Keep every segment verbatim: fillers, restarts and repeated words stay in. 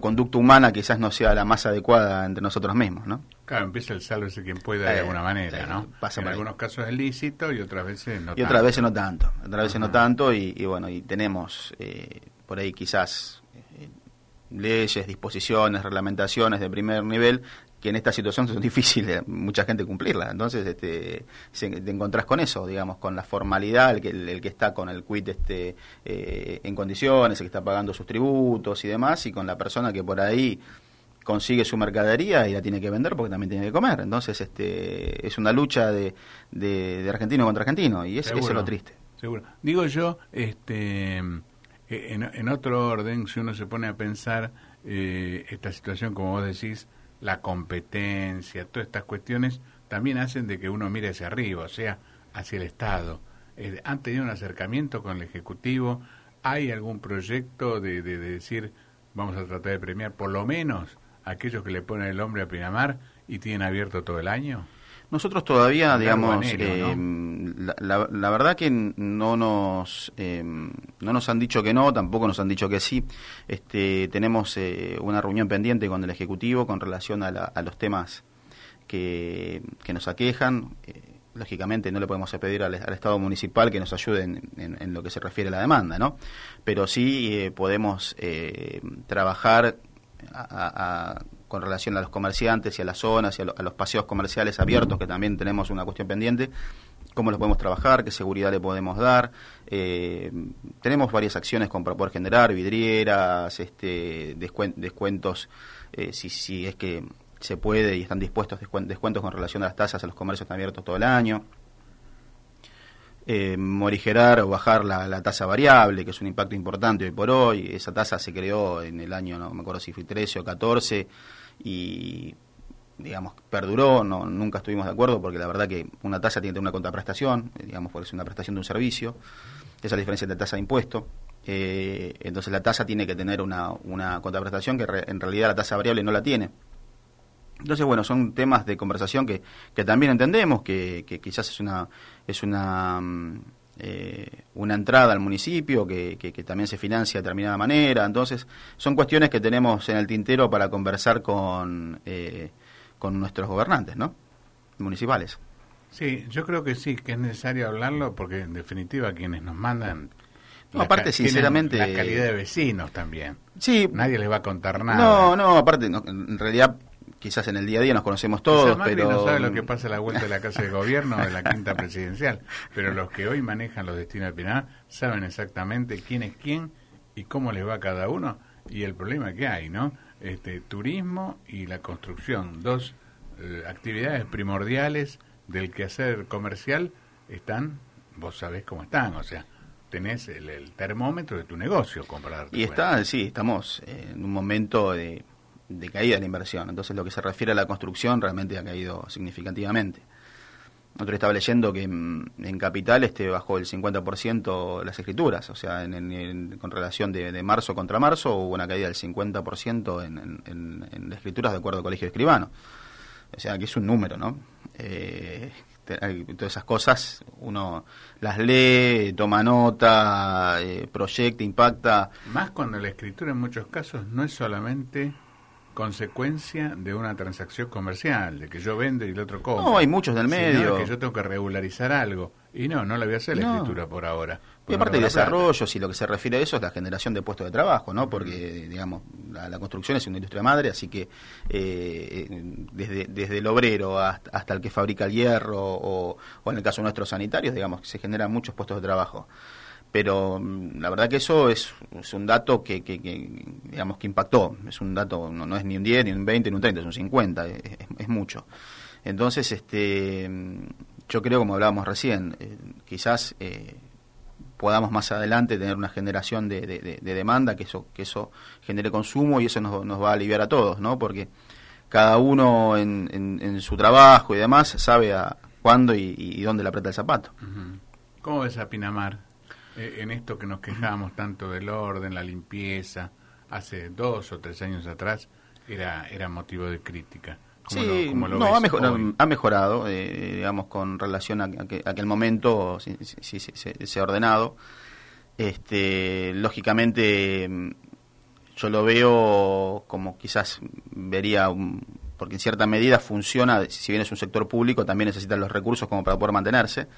conducta humana quizás no sea la más adecuada entre nosotros mismos, ¿no? Claro, empieza el sálvese quien pueda de eh, alguna manera, eh, ¿no? Pasa en algunos ahí. casos es lícito y otras veces no y tanto. otras veces no tanto, otras veces Ajá. no tanto y, y bueno, y tenemos eh, por ahí quizás eh, leyes, disposiciones, reglamentaciones de primer nivel que en esta situación son difíciles mucha gente cumplirlas. Entonces este, se, te encontrás con eso, digamos, con la formalidad, el que, el, el que está con el quit este, eh, en condiciones, el que está pagando sus tributos y demás, y con la persona que por ahí consigue su mercadería y la tiene que vender porque también tiene que comer. Entonces este, es una lucha de, de, de argentino contra argentino, y es, eso es lo triste. Seguro. Digo yo, este, en, en otro orden, si uno se pone a pensar eh, esta situación, como vos decís, la competencia, todas estas cuestiones también hacen de que uno mire hacia arriba, o sea, hacia el Estado. Eh, ¿Han tenido un acercamiento con el Ejecutivo? ¿Hay algún proyecto de, de, de decir, vamos a tratar de premiar por lo menos a aquellos que le ponen el hombre a Pinamar y tienen abierto todo el año? Nosotros todavía, Un digamos, aéreo, eh, ¿no? la, la, la verdad que no nos eh, no nos han dicho que no, tampoco nos han dicho que sí. Este, tenemos eh, una reunión pendiente con el Ejecutivo con relación a, la, a los temas que, que nos aquejan. Eh, lógicamente no le podemos pedir al, al Estado municipal que nos ayude en, en, en lo que se refiere a la demanda, ¿no? Pero sí eh, podemos eh, trabajar a, a, a con relación a los comerciantes y a las zonas y a, lo, a los paseos comerciales abiertos, que también tenemos una cuestión pendiente, cómo los podemos trabajar, qué seguridad le podemos dar. Eh, tenemos varias acciones con para poder generar, vidrieras, este, descuen, descuentos, eh, si, si es que se puede y están dispuestos descuentos, descuentos con relación a las tasas a los comercios que están abiertos todo el año. Eh, morigerar o bajar la, la tasa variable, que es un impacto importante hoy por hoy. Esa tasa se creó en el año, no me acuerdo si fue trece o catorce, y digamos perduró, no, nunca estuvimos de acuerdo, porque la verdad que una tasa tiene que tener una contraprestación, digamos, porque es una prestación de un servicio. Esa es la diferencia entre tasa de impuesto. Eh, entonces la tasa tiene que tener una, una contraprestación que re, en realidad la tasa variable no la tiene. Entonces, bueno, son temas de conversación que, que también entendemos, que, que quizás es una es una eh, una entrada al municipio, que, que, que también se financia de determinada manera. Entonces, son cuestiones que tenemos en el tintero para conversar con, eh, con nuestros gobernantes, ¿no? Municipales. Sí, yo creo que sí, que es necesario hablarlo, porque en definitiva quienes nos mandan... No, aparte, sinceramente... La calidad de vecinos también. Sí. Nadie les va a contar nada. No, no, aparte, no, en realidad... Quizás en el día a día nos conocemos todos, Macri pero... no sabe lo que pasa a la vuelta de la Casa de Gobierno de la Quinta Presidencial, pero los que hoy manejan los destinos de Pinamar saben exactamente quién es quién y cómo les va a cada uno, y el problema que hay, ¿no? Este, turismo y la construcción, dos eh, actividades primordiales del quehacer comercial, están, vos sabés cómo están, o sea, tenés el, el termómetro de tu negocio, comprar. Y está, sí, estamos en un momento de... de caída de la inversión. Entonces, lo que se refiere a la construcción realmente ha caído significativamente. Otro estaba leyendo que en, en Capital este bajó el cincuenta por ciento las escrituras, o sea, en, en, en, con relación de, de marzo contra marzo hubo una caída del cincuenta por ciento en, en, en, en las escrituras de acuerdo al Colegio de Escribanos. O sea, que es un número, ¿no? Eh, te, todas esas cosas uno las lee, toma nota, eh, proyecta, impacta. Más cuando la escritura en muchos casos no es solamente... consecuencia de una transacción comercial, de que yo vendo y el otro compra. No, hay muchos del medio. Sino que yo tengo que regularizar algo. Y no, no la voy a hacer la no. escritura por ahora. Y aparte de desarrollo, si lo que se refiere a eso es la generación de puestos de trabajo, ¿no? Porque, digamos, la, la construcción es una industria madre, así que eh, desde, desde el obrero hasta, hasta el que fabrica el hierro, o, o en el caso de nuestros sanitarios, digamos, se generan muchos puestos de trabajo. Pero la verdad que eso es, es un dato que, que, que, digamos, que impactó. Es un dato, no, no es ni un diez, ni un veinte, ni un treinta, es un cincuenta, es, es, es mucho. Entonces, este, yo creo, como hablábamos recién, eh, quizás eh, podamos más adelante tener una generación de, de, de, de demanda, que eso que eso genere consumo, y eso nos, nos va a aliviar a todos, ¿no? Porque cada uno en, en, en su trabajo y demás sabe a cuándo y, y dónde le aprieta el zapato. Uh-huh. ¿Cómo ves a Pinamar? En esto que nos quejábamos tanto del orden, la limpieza, hace dos o tres años atrás era era motivo de crítica. Sí, lo, ¿cómo lo no, ha, mejor, ha mejorado, eh, digamos, con relación a, a que aquel momento sí, sí, sí, se, se ha ordenado. Este, lógicamente, yo lo veo como quizás vería, un, porque en cierta medida funciona, si bien es un sector público, también necesitan los recursos como para poder mantenerse.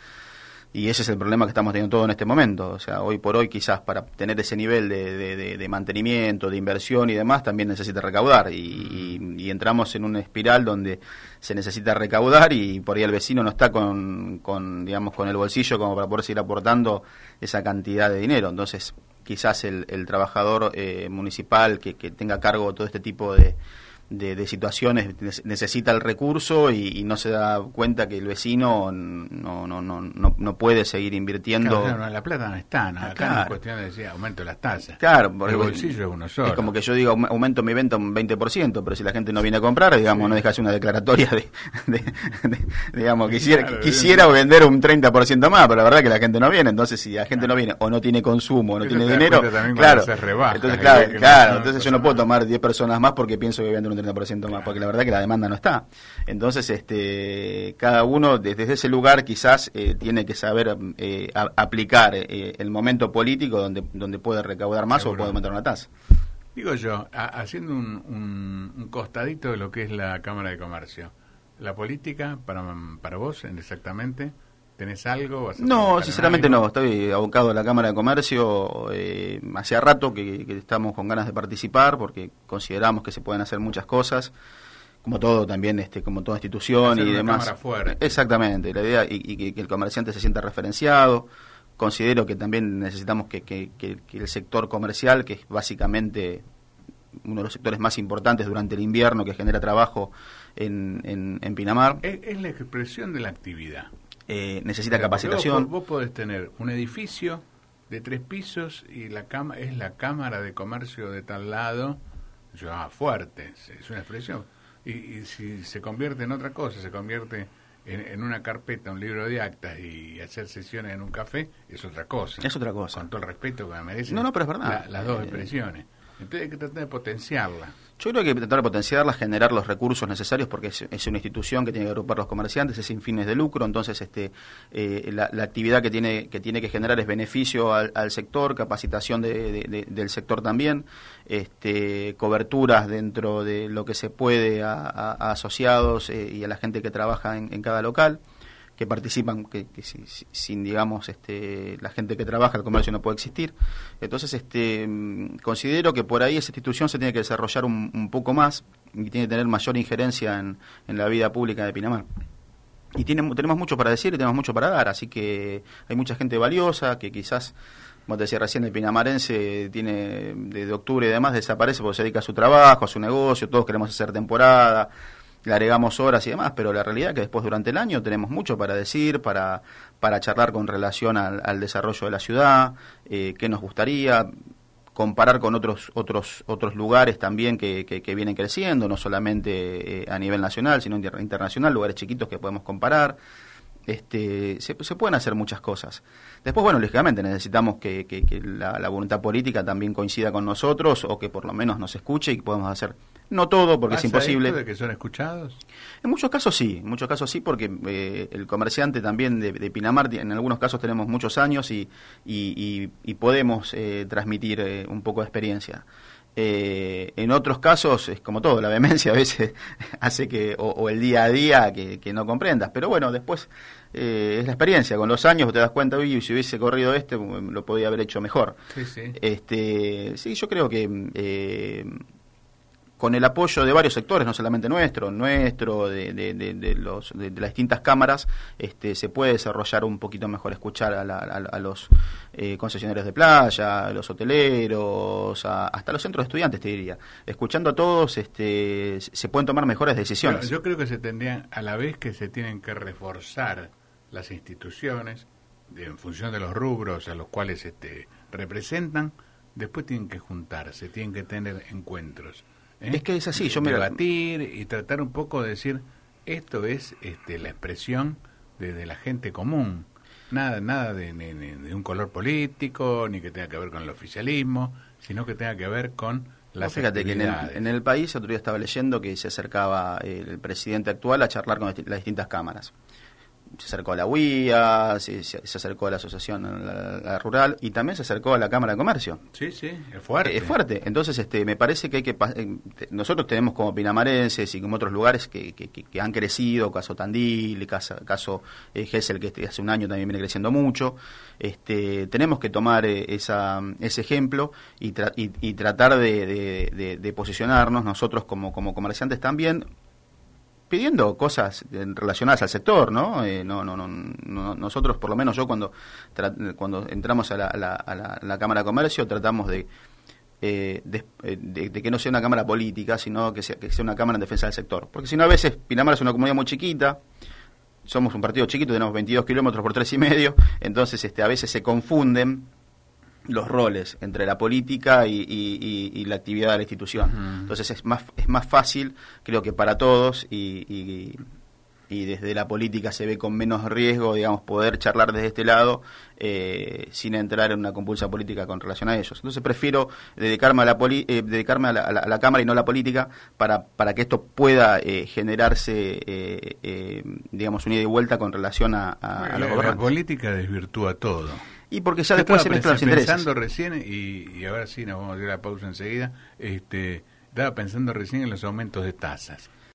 Y ese es el problema que estamos teniendo todo en este momento. O sea, hoy por hoy quizás para tener ese nivel de, de, de, de mantenimiento, de inversión y demás, también necesita recaudar. Y, y, y entramos en una espiral donde se necesita recaudar y por ahí el vecino no está con, con digamos, con el bolsillo como para poder seguir aportando esa cantidad de dinero. Entonces, quizás el, el trabajador eh, municipal que, que tenga a cargo todo este tipo de... De, de situaciones necesita el recurso y, y no se da cuenta que el vecino no no no no, no puede seguir invirtiendo. Claro, claro, la plata no está, ¿no? Ah, acá claro. no es cuestión de decir aumento las tasas. Claro, porque el bolsillo es uno solo. Es como que yo diga aumento mi venta un veinte por ciento, pero si la gente no viene a comprar, digamos, sí. No dejas una declaratoria de, de, de digamos, quisiera claro, quisiera bien. Vender un treinta por ciento más, pero la verdad que la gente no viene, entonces si la gente claro. no viene o no tiene consumo, o no Eso tiene dinero, claro. Rebaja, entonces claro, claro, no, entonces yo no puedo tomar diez personas más porque pienso que voy a vender un treinta por ciento más, porque la verdad que la demanda no está. Entonces, este, cada uno desde ese lugar quizás eh, tiene que saber eh, a, aplicar eh, el momento político donde donde puede recaudar más Seguro. O puede aumentar una tasa. Digo yo, a, haciendo un, un, un costadito de lo que es la Cámara de Comercio, la política para para vos exactamente. ¿Tenés algo? ¿Vas a no, sinceramente algo? No, estoy abocado a la Cámara de Comercio, eh, hacía rato que, que estamos con ganas de participar porque consideramos que se pueden hacer muchas cosas, como todo también, este, como toda institución hacer y una demás. Cámara fuerte. Exactamente, la idea y, y que, que el comerciante se sienta referenciado. Considero que también necesitamos que, que, que, que el sector comercial, que es básicamente uno de los sectores más importantes durante el invierno, que genera trabajo en, en, en Pinamar. Es, es la expresión de la actividad. Eh, necesita capacitación. Vos, vos podés tener un edificio de tres pisos y la cama es la Cámara de Comercio de tal lado, yo, ah, fuerte, es una expresión. Y, y si se convierte en otra cosa, se convierte en, en una carpeta, un libro de actas y hacer sesiones en un café, es otra cosa. Es otra cosa. Con todo el respeto que me merecen no, no, pero es verdad. La, las dos expresiones. Entonces hay que tratar de potenciarla. Yo creo que hay que tratar de potenciarla, generar los recursos necesarios, porque es, es una institución que tiene que agrupar los comerciantes, es sin fines de lucro, entonces este eh, la, la actividad que tiene que tiene que generar es beneficio al, al sector, capacitación de, de, de, del sector también, este coberturas dentro de lo que se puede a, a, a asociados eh, y a la gente que trabaja en, en cada local, que participan, que, que si, si, sin digamos este la gente que trabaja, el comercio no puede existir. Entonces este considero que por ahí esa institución se tiene que desarrollar un, un poco más y tiene que tener mayor injerencia en, en la vida pública de Pinamar. Y tiene, tenemos mucho para decir y tenemos mucho para dar, así que hay mucha gente valiosa que quizás, como te decía recién, el pinamarense tiene desde octubre y demás desaparece porque se dedica a su trabajo, a su negocio, todos queremos hacer temporada, le agregamos horas y demás, pero la realidad es que después durante el año tenemos mucho para decir, para para charlar con relación al, al desarrollo de la ciudad, eh, qué nos gustaría, comparar con otros otros otros lugares también que, que, que vienen creciendo, no solamente eh, a nivel nacional, sino inter- internacional, lugares chiquitos que podemos comparar. Este, se, se pueden hacer muchas cosas. Después, bueno, lógicamente necesitamos que, que, que la, la voluntad política también coincida con nosotros o que por lo menos nos escuche y que podamos hacer, no todo porque es imposible. ¿Esto de que son escuchados? En muchos casos sí, en muchos casos sí, porque eh, el comerciante también de, de Pinamar, en algunos casos tenemos muchos años y, y, y, y podemos eh, transmitir eh, un poco de experiencia. Eh, en otros casos es como todo, la vehemencia a veces hace que, o, o el día a día que, que no comprendas, pero bueno, después eh, es la experiencia, con los años te das cuenta, uy, si hubiese corrido este lo podía haber hecho mejor. Sí, sí. Este, sí, yo creo que eh, con el apoyo de varios sectores, no solamente nuestro, nuestro, de, de, de, de los de, de las distintas cámaras, este, se puede desarrollar un poquito mejor, escuchar a, la, a, a los eh, concesionarios de playa, a los hoteleros, a, hasta los centros de estudiantes, te diría. Escuchando a todos, este, se pueden tomar mejores decisiones. Yo, yo creo que se tendrían, a la vez que se tienen que reforzar las instituciones, de, en función de los rubros a los cuales este, representan, después tienen que juntarse, tienen que tener encuentros. ¿Eh? Es que es así, yo me debatir y tratar un poco de decir esto es este, la expresión de, de la gente común, nada nada de, de, de un color político ni que tenga que ver con el oficialismo, sino que tenga que ver con las no, fíjate que en el, en el país otro día estaba leyendo que se acercaba el presidente actual a charlar con las distintas cámaras. se acercó a la U I A, se, se, se acercó a la Asociación a la, a la Rural y también se acercó a la Cámara de Comercio. Sí, sí, es fuerte. Es fuerte. Entonces, este, me parece que hay que... Nosotros tenemos como pinamarenses y como otros lugares que, que, que han crecido, caso Tandil, caso, caso eh, Gesell, que este, hace un año también viene creciendo mucho. Este, tenemos que tomar eh, esa, ese ejemplo y, tra y, y tratar de, de, de, de posicionarnos nosotros como, como comerciantes también, pidiendo cosas relacionadas al sector, ¿no? Eh, no, no, no, no, nosotros, por lo menos yo, cuando cuando entramos a la, a la, a la, a la Cámara de Comercio, tratamos de, eh, de, de, de que no sea una cámara política, sino que sea, que sea una cámara en defensa del sector. Porque si no, a veces Pinamar es una comunidad muy chiquita, somos un partido chiquito, tenemos veintidós kilómetros por tres y medio, entonces este, a veces se confunden los roles entre la política y, y, y, y la actividad de la institución. Uh-huh. Entonces es más es más fácil, creo que para todos, y, y, y desde la política se ve con menos riesgo, digamos, poder charlar desde este lado eh, sin entrar en una compulsa política con relación a ellos. Entonces prefiero dedicarme a la poli eh, dedicarme a la, a, la, a la Cámara y no a la política para, para que esto pueda eh, generarse, eh, eh, digamos, una ida y vuelta con relación a, a, bueno, a los gobernantes. La política desvirtúa todo. Y porque ya después se mezclan los intereses. Pensando recién, y, y ahora sí nos vamos a ir a la pausa enseguida, este, estaba pensando recién en los aumentos de tasas.